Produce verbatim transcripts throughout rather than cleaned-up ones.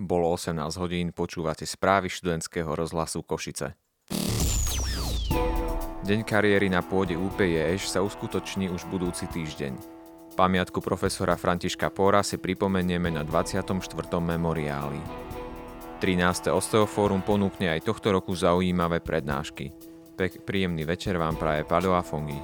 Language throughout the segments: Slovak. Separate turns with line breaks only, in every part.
Bolo osemnásť hodín, počúvate správy študentského rozhlasu Košice. Deň kariéry na pôde ú pé jé eš sa uskutoční už budúci týždeň. Pamiatku profesora Františka Póra si pripomenieme na dvadsiatom štvrtom memoriáli. trináste Osteofórum ponúkne aj tohto roku zaujímavé prednášky. Pek, príjemný večer vám praje Paľo Afongi.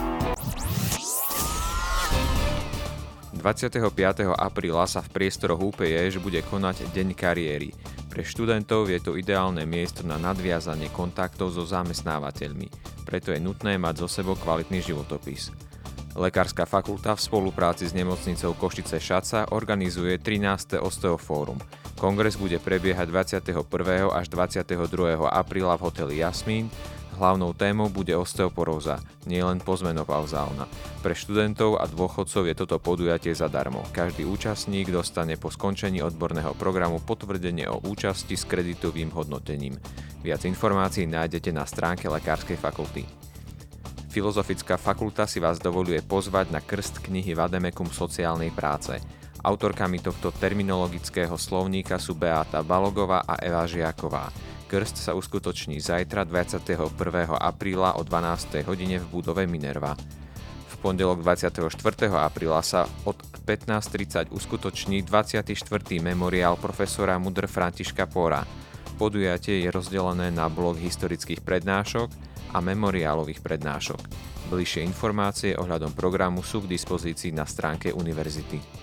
dvadsiateho piateho apríla sa v priestoroch ú pé jé eš bude konať Deň kariéry. Pre študentov je to ideálne miesto na nadviazanie kontaktov so zamestnávateľmi, preto je nutné mať so sebou kvalitný životopis. Lekárska fakulta v spolupráci s nemocnicou Košice Šaca organizuje trináste Osteofórum. Kongres bude prebiehať dvadsiateho prvého až dvadsiateho druhého apríla v hoteli Jasmín. Hlavnou témou bude osteoporóza, nielen pozmenopauzálna. Pre študentov a dôchodcov je toto podujatie zadarmo. Každý účastník dostane po skončení odborného programu potvrdenie o účasti s kreditovým hodnotením. Viac informácií nájdete na stránke Lekárskej fakulty. Filozofická fakulta si vás dovoľuje pozvať na krst knihy Vademekum sociálnej práce. Autorkami tohto terminologického slovníka sú Beáta Balogová a Eva Žiaková. Krst sa uskutoční zajtra dvadsiateho prvého apríla o dvanástej hodine v budove Minerva. V pondelok dvadsiateho štvrtého apríla sa od pätnásť tridsať uskutoční dvadsiaty štvrtý memoriál profesora MUDr. Františka Póra. Podujatie je rozdelené na blok historických prednášok a memoriálových prednášok. Bližšie informácie ohľadom programu sú k dispozícii na stránke univerzity.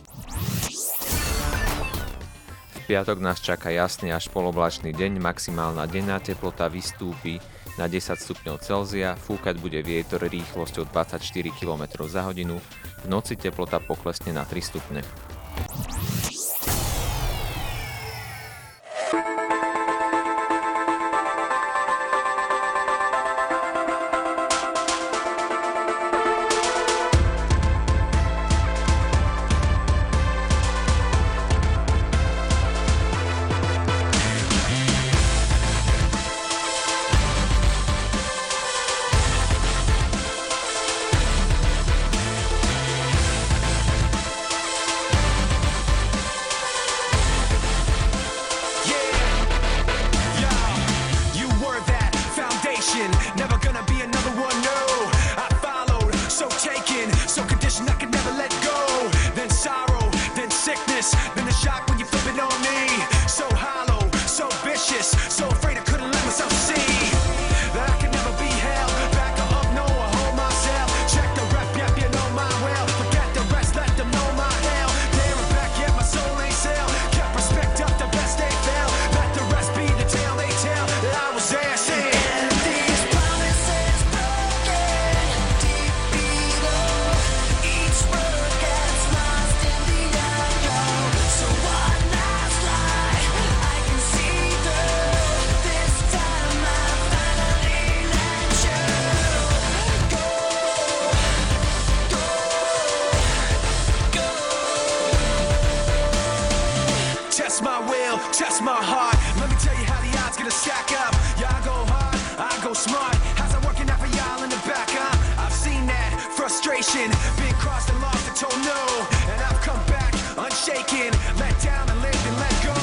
V piatok nás čaká jasný až poloblačný deň, maximálna denná teplota vystúpi na desať stupňov Celzia, fúkať bude vietor rýchlosťou dvadsaťštyri kilometrov za hodinu, v noci teplota poklesne na tri stupne.
Test my heart, let me tell you how the odds gonna stack up. Yeah, I go hard, I go smart. How's that working out for y'all in the back, huh? I've seen that frustration, been crossed and lost and told no. And I've come back unshaken, let down and lived and let go.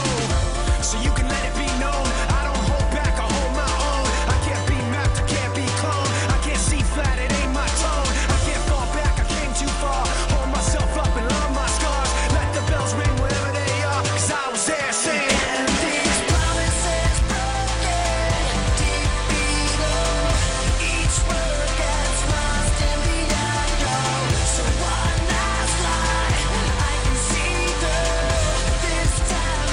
So you can let it be known, I don't hold back, I hold my own. I can't be mapped, I can't be cloned. I can't see flat, it ain't my tone. I can't fall back, I came too far. Hold myself up and love my scars. Let the bells ring wherever they are, cause I was there saying time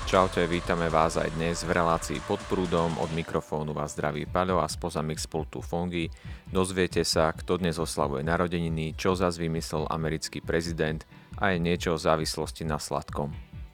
Čaute, vítame vás aj dnes v relácii Pod prúdom. Od mikrofónu vás zdraví Paľo a spoza mixpultu Fongy. Dozviete sa, kto dnes oslavuje narodeniny, čo zas vymyslel americký prezident a aj niečo o závislosti na sladkom.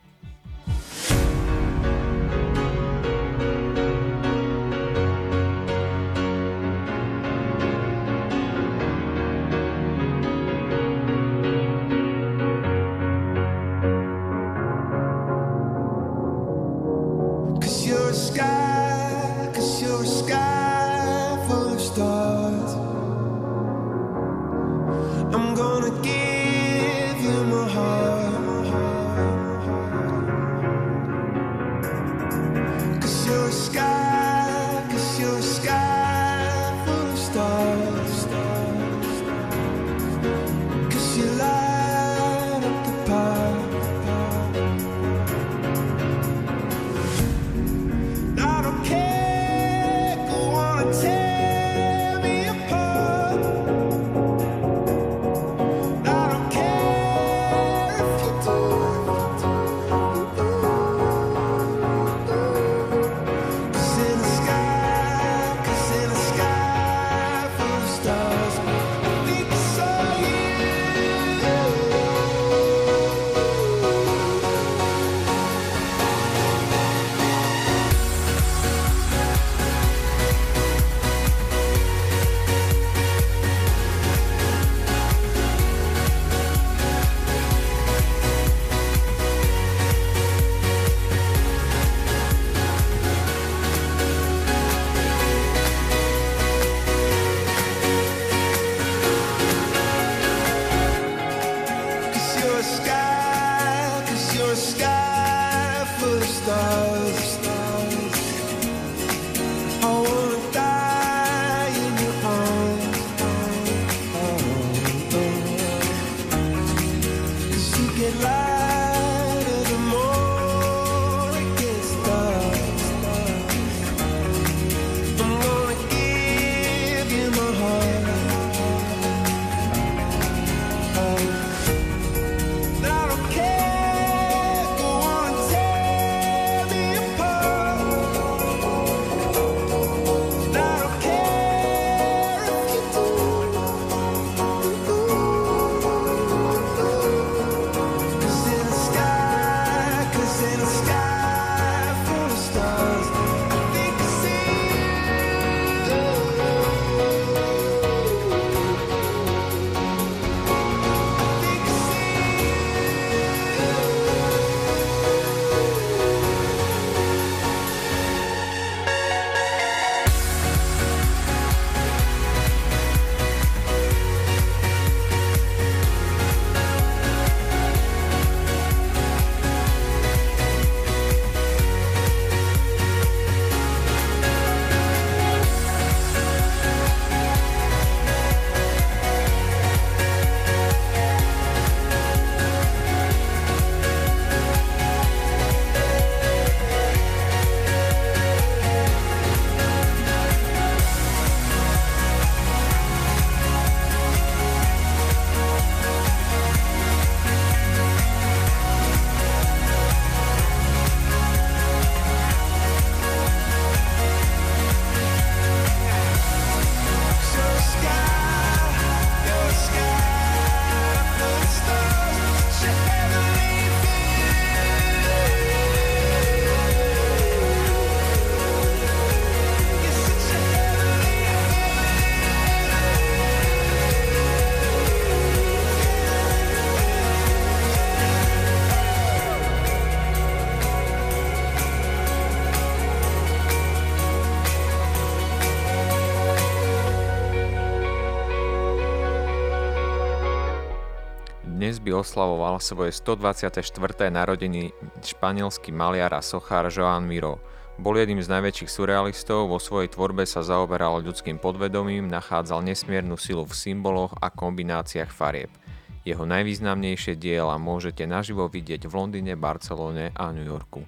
Dnes by oslavoval svoje stodvadsiate štvrté narodeniny španielský maliar a sochár Joan Miró. Bol jedným z najväčších surrealistov, vo svojej tvorbe sa zaoberal ľudským podvedomím, nachádzal nesmiernu silu v symboloch a kombináciách farieb. Jeho najvýznamnejšie diela môžete naživo vidieť v Londýne, Barcelone a New Yorku.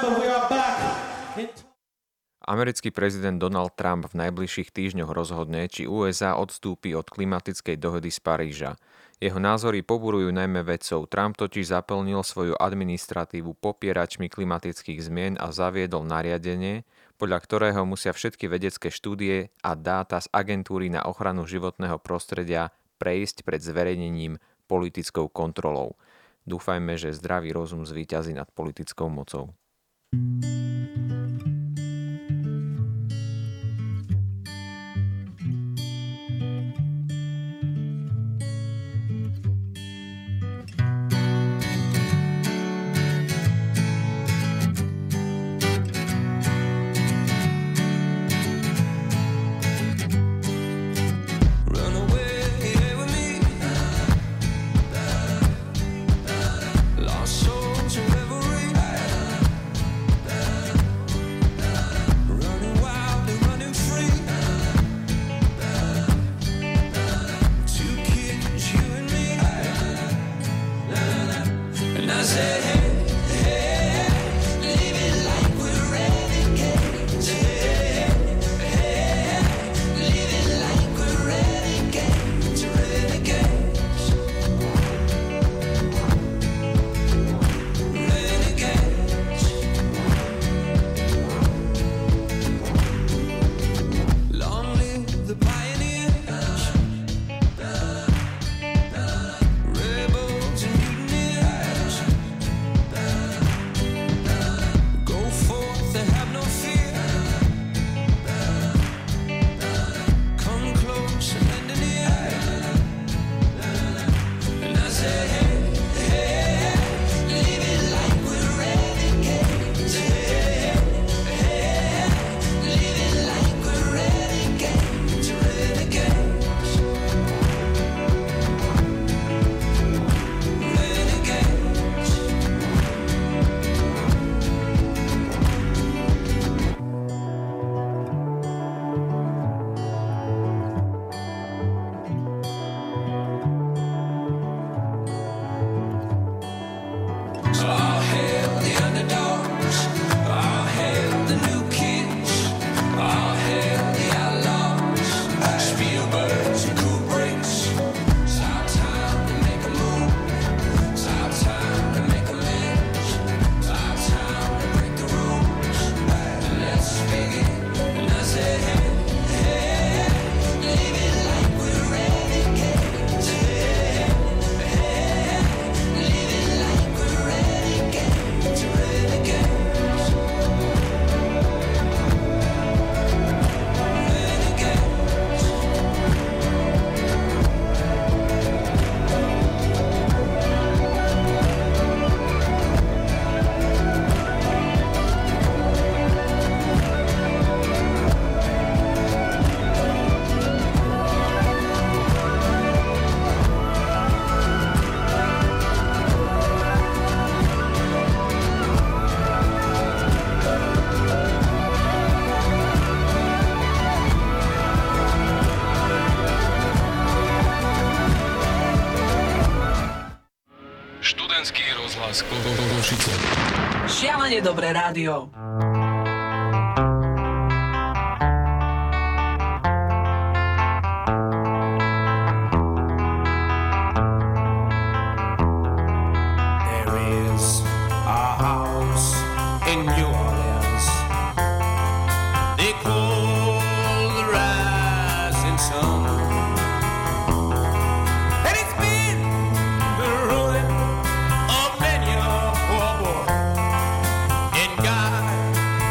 but we are back in...
Americký prezident Donald Trump v najbližších týždňoch rozhodne, či ú es á odstúpi od klimatickej dohody z Paríža. Jeho názory poburujú najmä vedcov. Trump totiž zaplnil svoju administratívu popieračmi klimatických zmien a zaviedol nariadenie, podľa ktorého musia všetky vedecké štúdie a dáta z agentúry na ochranu životného prostredia prejsť pred zverejnením politickou kontrolou. Dúfajme, že zdravý rozum zvíťazí nad politickou mocou.
Šialene dobré rádio.
God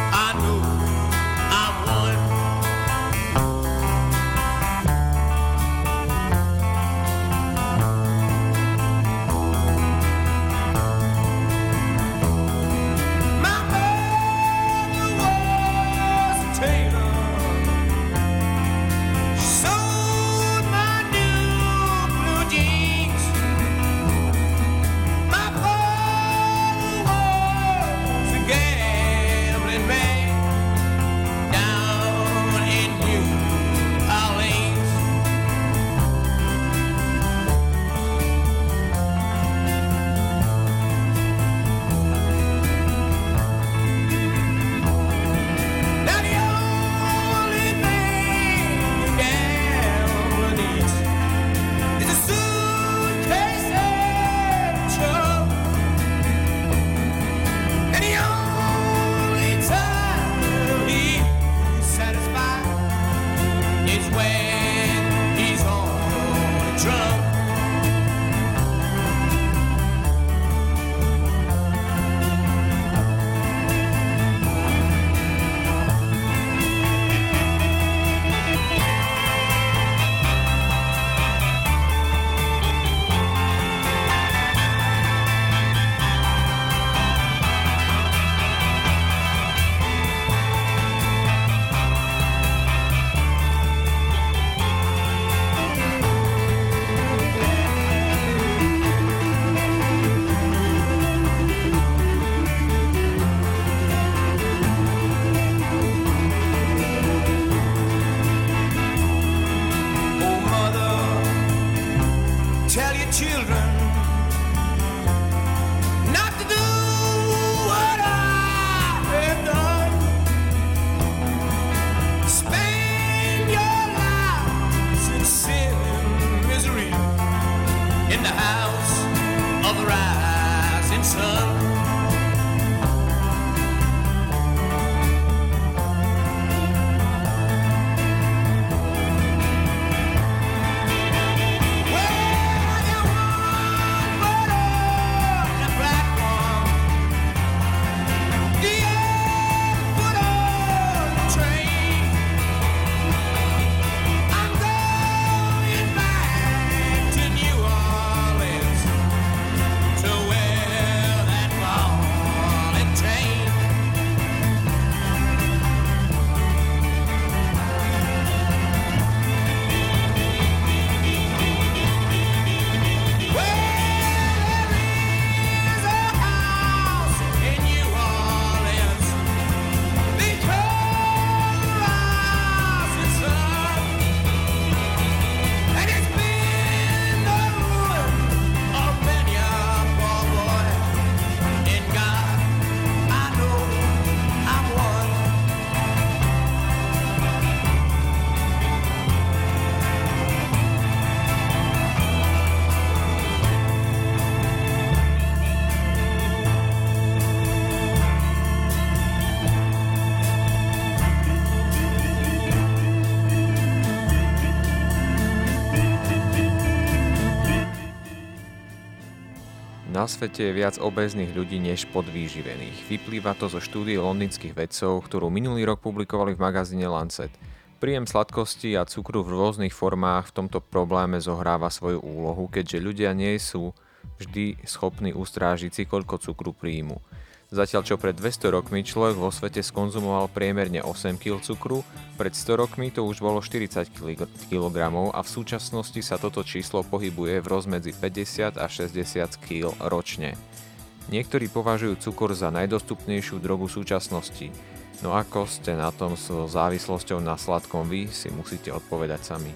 Na svete je viac obéznych ľudí než podvýživených. Vyplýva to zo štúdie londýnskych vedcov, ktorú minulý rok publikovali v magazíne Lancet. Príjem sladkosti a cukru v rôznych formách v tomto probléme zohráva svoju úlohu, keďže ľudia nie sú vždy schopní ustrážiť si, koľko cukru príjmu. Zatiaľ čo pred dvesto rokmi človek vo svete skonzumoval priemerne osem kilogramov cukru, pred sto rokmi to už bolo štyridsať kilogramov a v súčasnosti sa toto číslo pohybuje v rozmedzi päťdesiat až šesťdesiat kilogramov ročne. Niektorí považujú cukor za najdostupnejšiu drogu súčasnosti. No ako ste na tom so závislosťou na sladkom vy, si musíte odpovedať sami.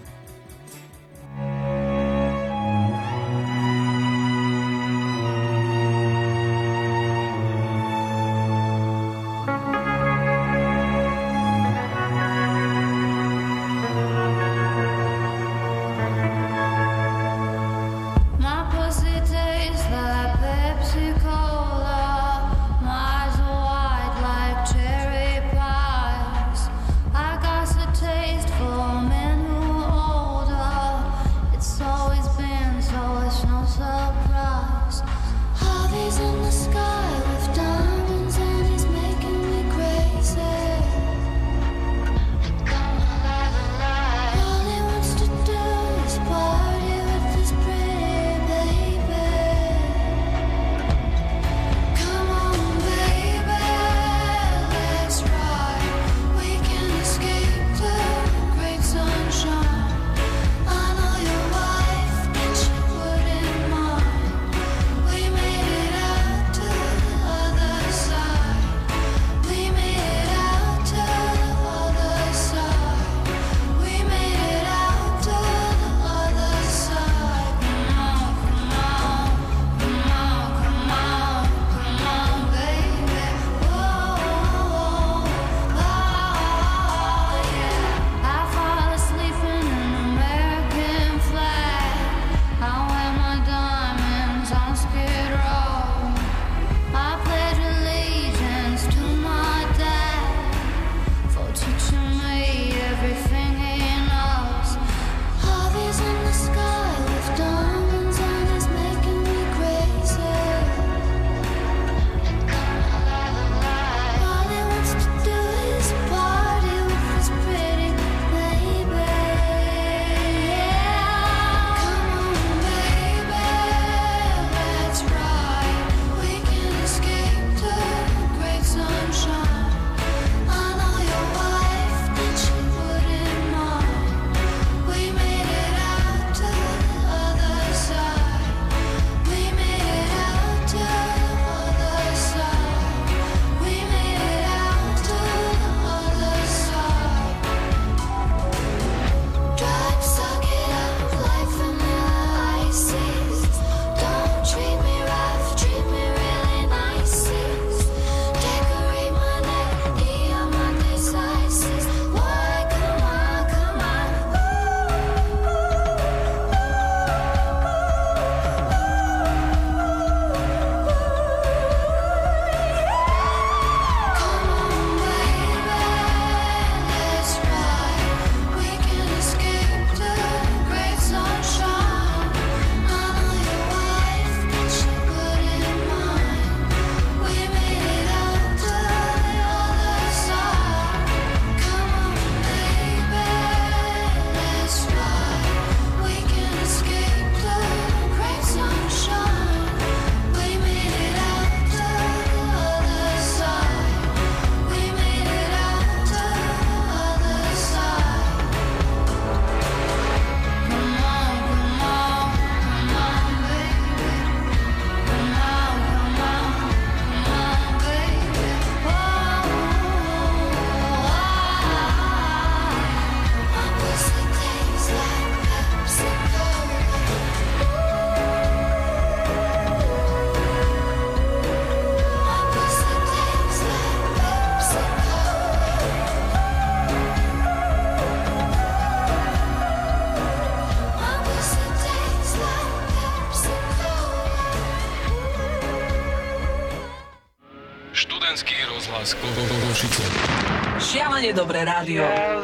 Študentský rozhlas Košice.
Šialene dobré rádio.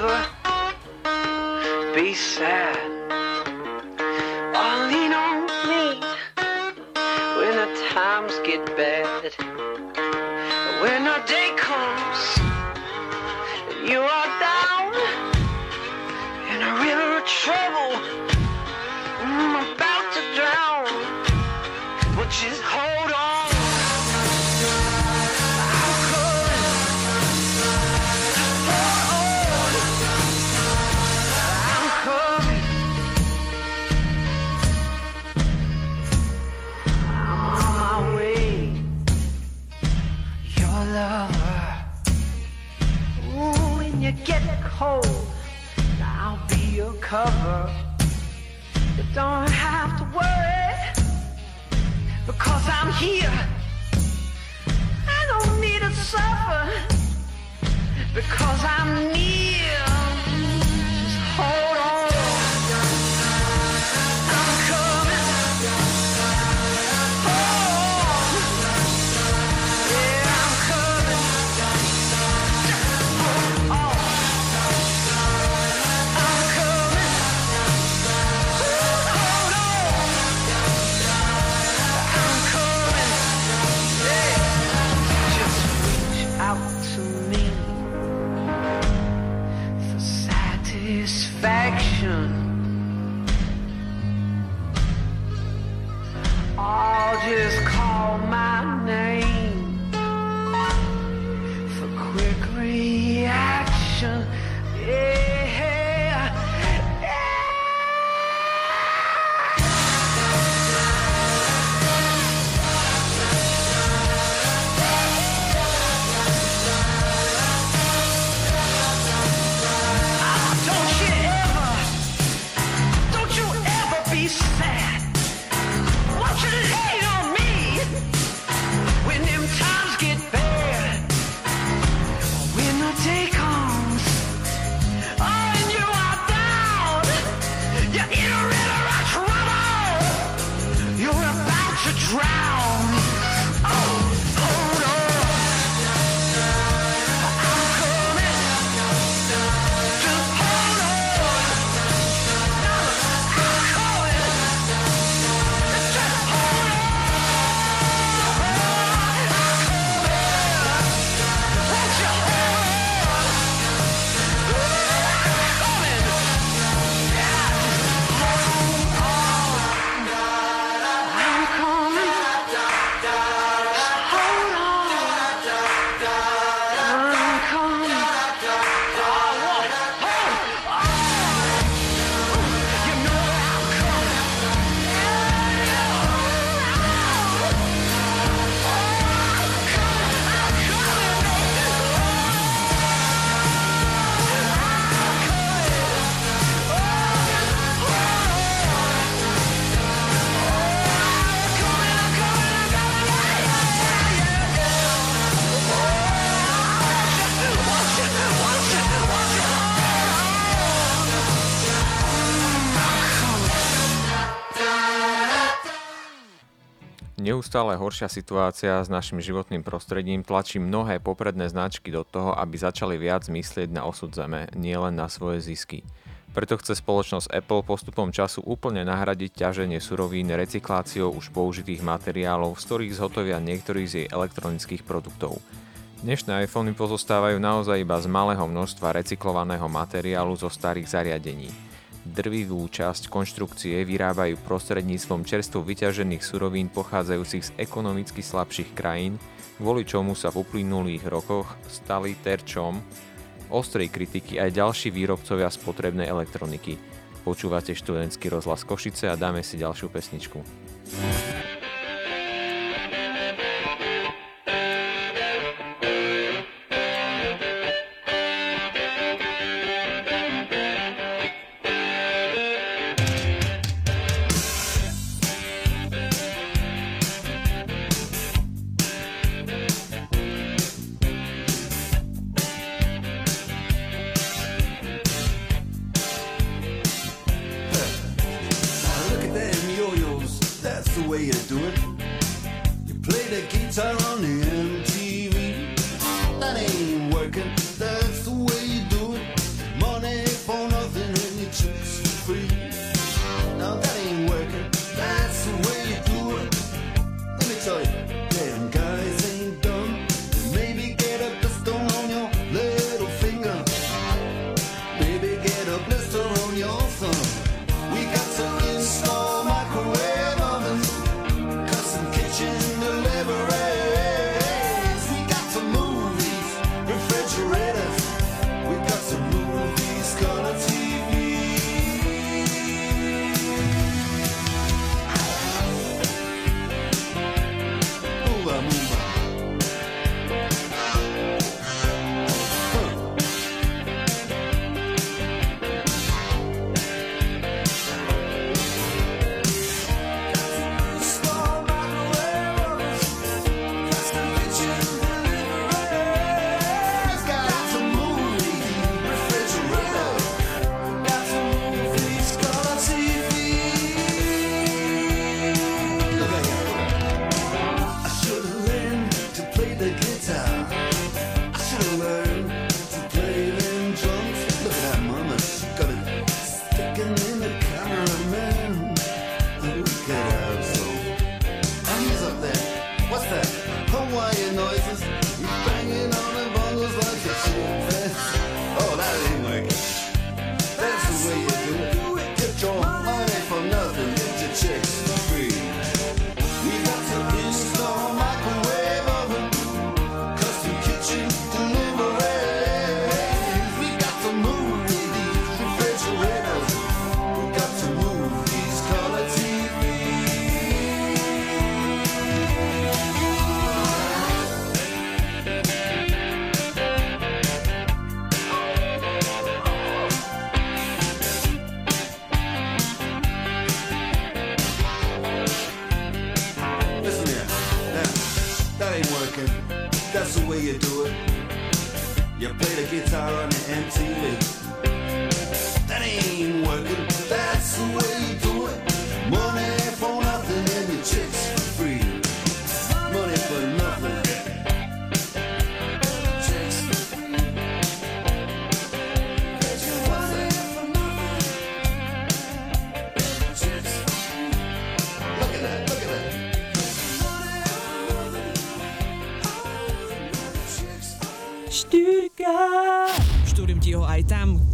Be sad. All lean on me when the times get bad, when the day comes, you are down in a river of trouble. I'm about to drown, but just hold on. I'm coming. Hold on. I'm coming. I'm on my way. Your lover. Ooh, when you get cold, I'll be your cover. You don't have to worry, because I'm here. I don't need to suffer, because I'm near. Just hold on. I'm coming. Hold on. Yeah, I'm coming. Hold on. I'm coming. Hold on. I'm coming. Yeah. Just reach out to me for satisfaction. I'll just call my name for quick reaction. Yeah. Don't you ever, don't you ever be sad. Won't you lean on me when them times get bad? When the day comes, oh, and you are down, you're in a river of trouble. You're about to drown. Oh, hold on. I'm coming. Just hold on. I'm coming. Just hold on. I'm coming. Won't you hold on? I'm coming. Yeah. Hold on. I'm coming. Hold on. I'm coming. You know I'm coming.
Neustále horšia situácia s našim životným prostredím tlačí mnohé popredné značky do toho, aby začali viac myslieť na osud Zeme, nielen na svoje zisky. Preto chce spoločnosť Apple postupom času úplne nahradiť ťaženie surovín recykláciou už použitých materiálov, z ktorých zhotovia niektorých z jej elektronických produktov. Dnešné iPhony pozostávajú naozaj iba z malého množstva recyklovaného materiálu zo starých zariadení. Drvivú časť konštrukcie vyrábajú prostredníctvom čerstvo vyťažených surovín pochádzajúcich z ekonomicky slabších krajín, kvôli čomu sa v uplynulých rokoch stali terčom ostrej kritiky aj ďalší výrobcovia spotrebnej elektroniky. Počúvate študentský rozhlas Košice a dáme si ďalšiu pesničku.
Tell you.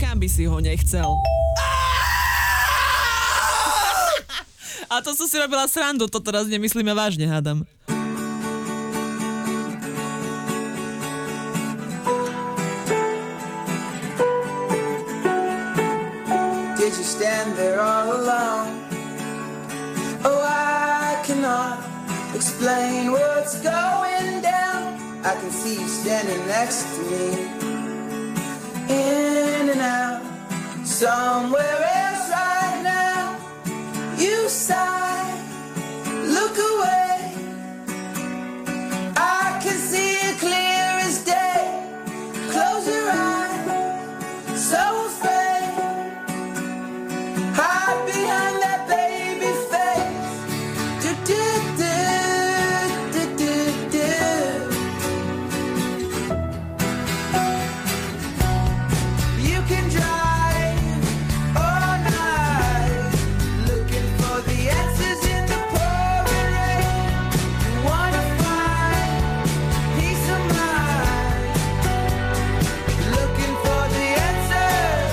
Kam by si ho nechcel? A to som si robila srandu, to teraz nemyslíme vážne, hádam.
Did you stand there all alone? Oh, I cannot explain what's going down. I can see you standing next to me, in and out, somewhere else right now. You sigh, look away. I can see it clear as day. Close your eyes, so afraid. Hide behind that baby face. Do do do do do do. You can drive all night, looking for the answers in the pouring rain. You wanna find peace of mind, looking for the answers.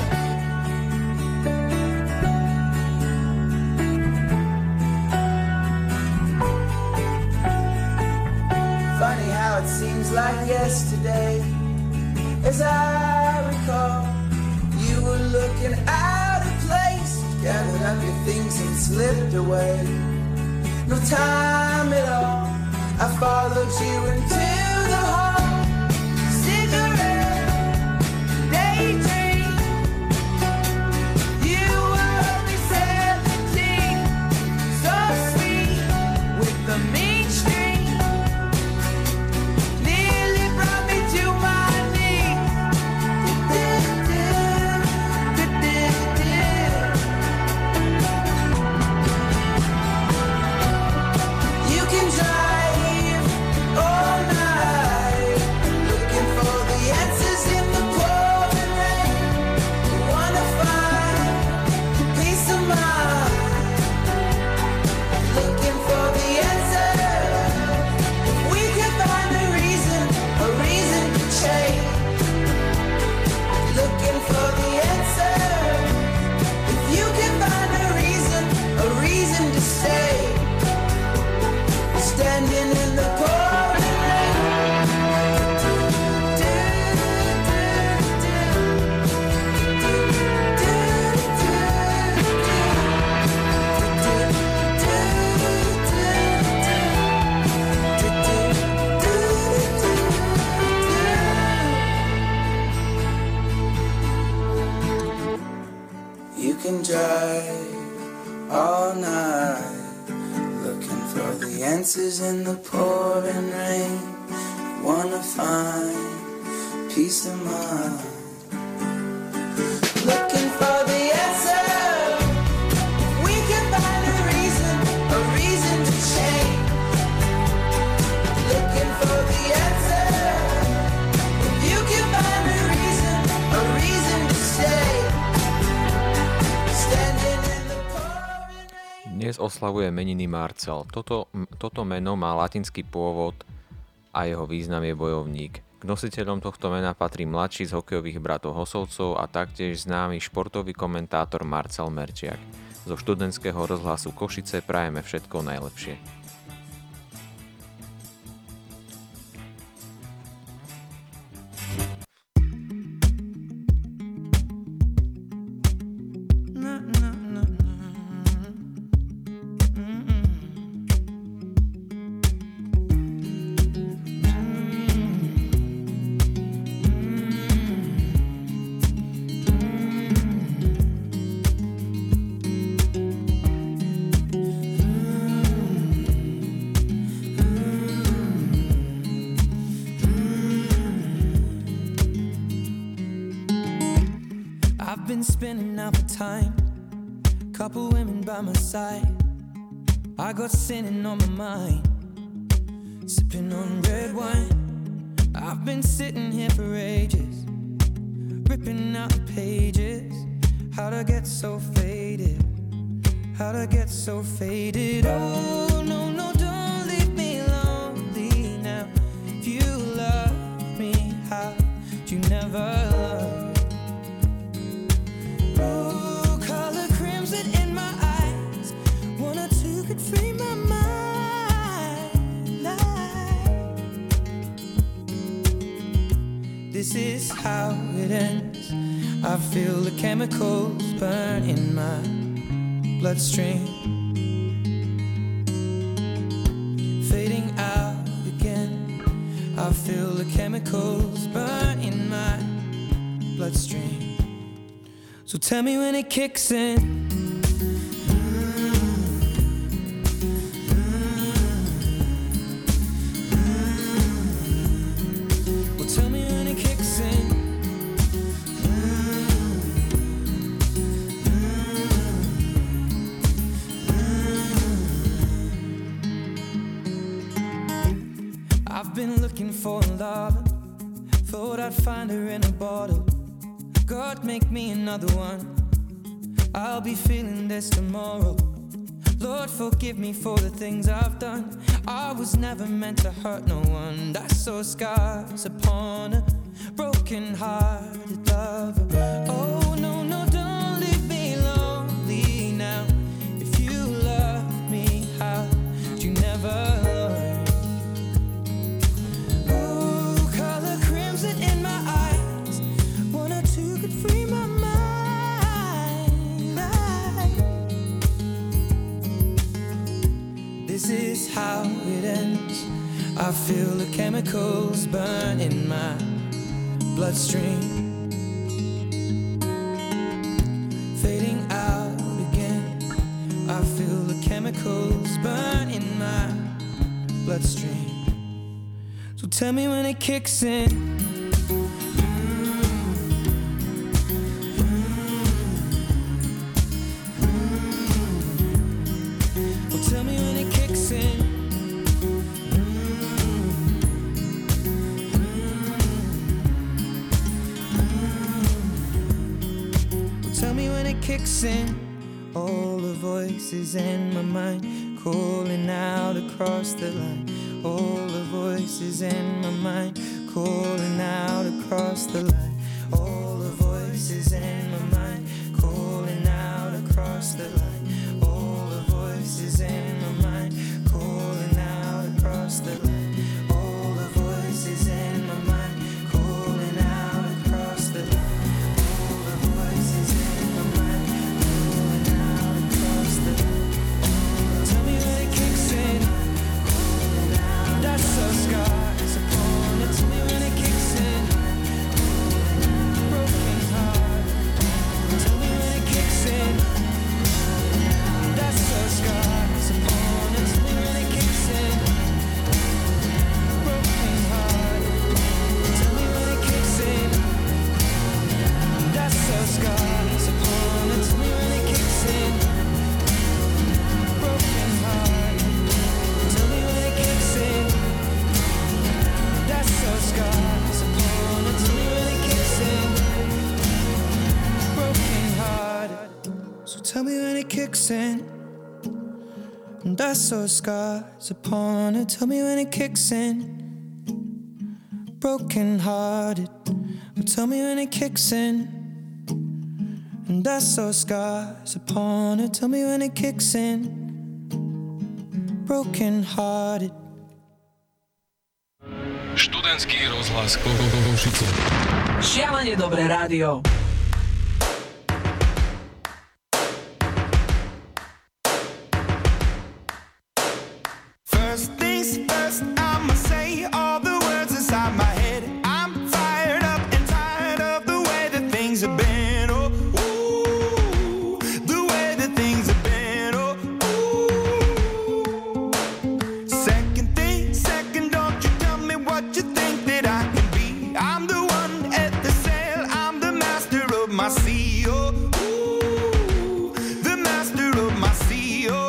Funny how it seems like yesterday, as I recall, you were looking out of place, gathered up your things and slipped away. No time at all, I followed you into the hall. Cigarette, daydream. You were only seventeen, so sweet with the mean streak. Nearly brought me to my knees. You can drive all night, looking for the answers in the pouring rain. You wanna find peace of mind, looking for the answers. If we can find a reason, a reason to change, looking for the answers. If you can find a reason, a reason to stay, standing in the pouring rain. You can drive all night, looking for the answers in the pouring rain. Wanna find peace of mind, looking for the answer. We can find a reason, a reason to change, looking for the answer. If you can find a reason, a reason to stay, standing in the pouring rain.
Dnes oslavuje meniny Marcel. Toto, toto meno má latinský pôvod a jeho význam je bojovník. K nositeľom tohto mena patrí mladší z hokejových bratov Hosovcov a taktiež známy športový komentátor Marcel Merčiak. Zo študentského rozhlasu Košice prajeme všetko najlepšie.
Spending out for time, couple women by my side. I got sinning on my mind, sipping on red wine. I've been sitting here for ages, ripping out the pages. How'd I get so faded? How'd I get so faded? Oh no, no, don't leave me lonely now. If you love me, how'd you never love? is how it ends. I feel the chemicals burn in my bloodstream, fading out again. I feel the chemicals burn in my bloodstream. So tell me when it kicks in. Been looking for a lover, thought I'd find her in a bottle. God, make me another one. I'll be feeling this tomorrow. Lord, forgive me for the things I've done. I was never meant to hurt no one. I saw scars upon a broken-hearted lover. Oh, no, no, don't leave me lonely now. If you love me, how would you never learn? In my eyes, one or two could free my mind. This is how it ends. I feel the chemicals burn in my bloodstream, fading out again. I feel the chemicals burn in my bloodstream. So tell me when it kicks in. Tell me when it kicks in. Tell me when it kicks in. All the voices in my mind calling out across the line. All the voices in my mind calling out across the line. All the voices in my mind calling out across the line. All the voices in my mind calling out across the line. All the voices in my mind calling out across the line. All the voices in my mind calling out across the line. Tell me when it kicks in. That's so scars upon it. Tell me when it kicks in. Broken heart. Tell me when it kicks in. That's so scars upon it. Tell me when it kicks in. Broken heart. Tell me when it kicks in. That's so scars upon it. Tell me when it kicks in. Broken heart. Tell me when it kicks in. That's so scars upon it. Tell me when it kicks in. Broken heart. So tell me when it kicks in. And that's so scars upon it. Tell me when it kicks in. Broken hearted. Tell me when it kicks in. And that's so scars upon it. Tell me when it kicks in. Broken hearted.
Študentský rozhlas Košice.
Šialene dobré rádio.
First things first, I'ma say all the words inside my head. I'm fired up and tired of the way that things have been. Oh, ooh, the way that things have been. Oh, ooh. Second thing, second, don't you tell me what you think that I can be. I'm the one at the sail, I'm the master of my sea. Oh, ooh, the master of my sea. Oh,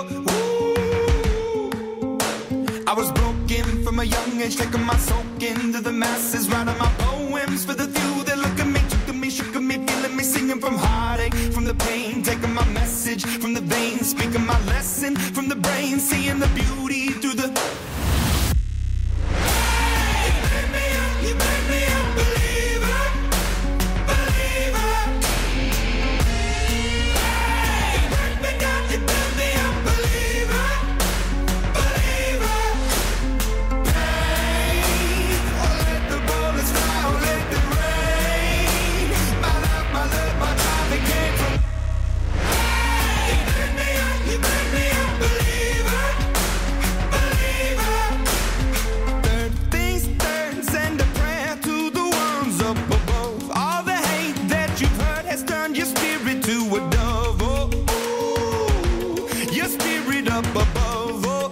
I was broken from a young age, taking my soak into the masses, writing my poems for the few that look at me, took at me, shook at me, feeling me, singing from heartache, from the pain, taking my message from the veins, speaking my lesson from the brain, seeing the beauty through the. Hey, you make me up, you make me a believer, believer. Hey, you break me down, you build me a believer, believer. Hey, oh, let the bullets fly, oh, let the rain.
turned your spirit to a dove. Oh, ooh, your spirit up above. Oh,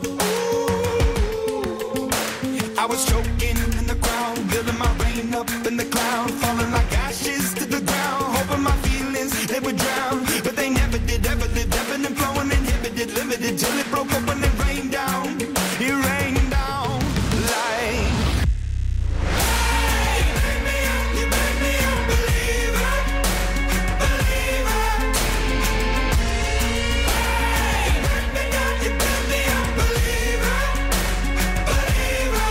ooh. I was choking in the crowd, building my rain up in the cloud, falling like ashes to the ground, hoping my feelings they would drown, but they never did. Ever lived, ebbing and flowing, inhibited, limited, till it broke up when it rained down. It rained down like. Hey, you make me up, you make me a believer, believer. Hey, you break me down, you build me up, believer, believer.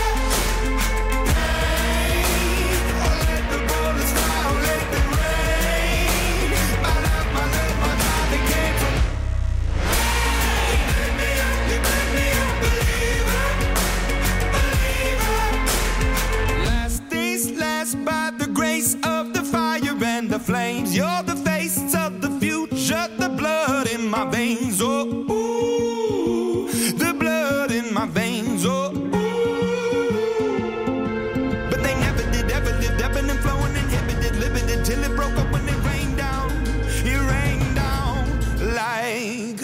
Hey, oh, let the bullets fly, oh, let them rain. My love, my love, my life, it came from. Hey, you make me up, you make me a believer, believer. Last days last by the grace of the fire and the flames. You're the face of the future, the blood in my veins. Oh, ooh, the blood in my veins. Oh, ooh. But they never did, ever lived, ebbing and flowing, inhibited, limited, till it broke up when it rained down. It rained down like.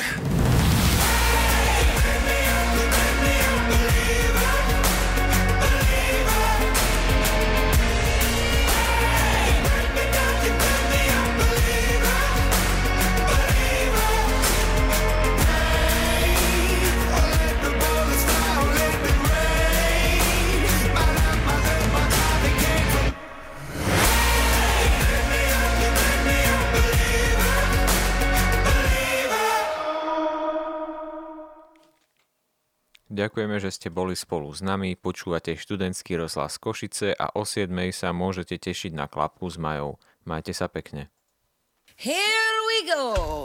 Ďakujeme, že ste boli spolu s nami, počúvate študentský rozhlas Košice a o siedmej sa môžete tešiť na klapku s Majou. Majte sa pekne.
Here we go!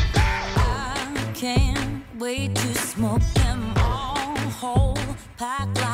I can't wait to smoke them all whole, pack